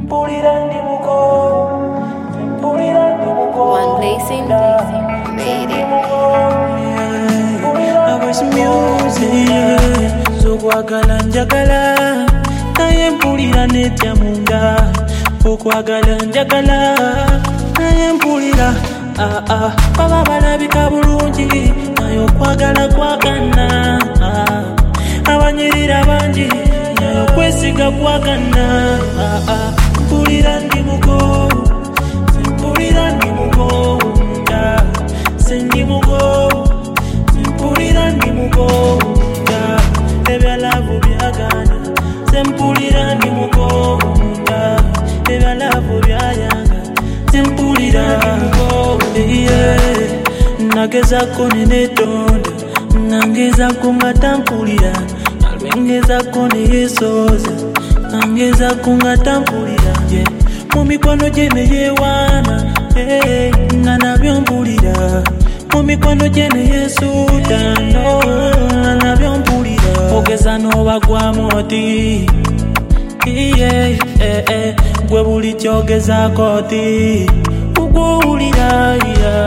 One Blazing made it. I was music, so kwagala njagala naye mpulira netya munda okwagala njagala naye mpulira baba balabika bulungi naye okwagala kwagana abanyirira bangi naye okwesiga kwagana mpulira ndi mugo mpulira ndi mugo sendi mugo mpulira ndi mugo ebyalavu byagana sempulira ndi mugo ebyalavu byayanga sempulira ndi mugo nagezako nenetonda nangezako nga tampulira alwengezako neyesoza nangezako nga tampulira mu mikono gye neyewaana nga nabyo mpulira mu mikono gye neyesuuta nga nabyo mpulira ogeza n'obagwamu oti gwe buli kyogezaako oti ugwowulira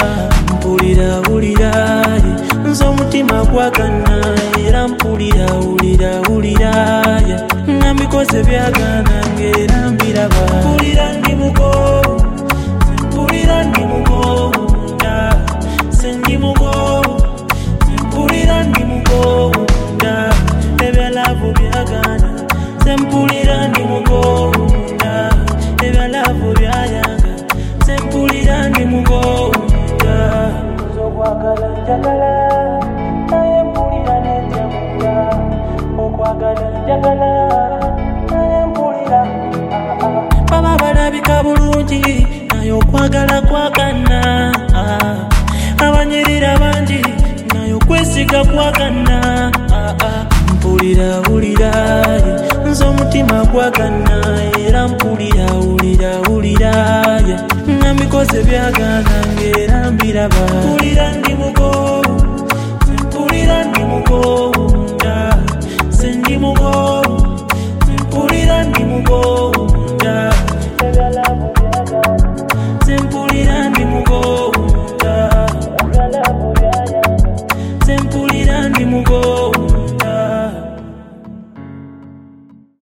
mpulira nze omutima gwagana era mpulira nga mbikoze byagana ng'era mbiraba mpulira ndi mugo mpulira ndi mugo sendi mugo mpulira ndi mugo ebyalavu byagana sempulira ndi mugo ebyalavu byayanga sempulira ndi mugo okwagala njagala naye mpulira netya munda okwagala njagala naye mpulira baba balabika bulungi naye okwagala kwagana abanyirira bangi naye okwesiga kwagana mpulira nze omutima gwagana era mpulira nga mbikoze byagana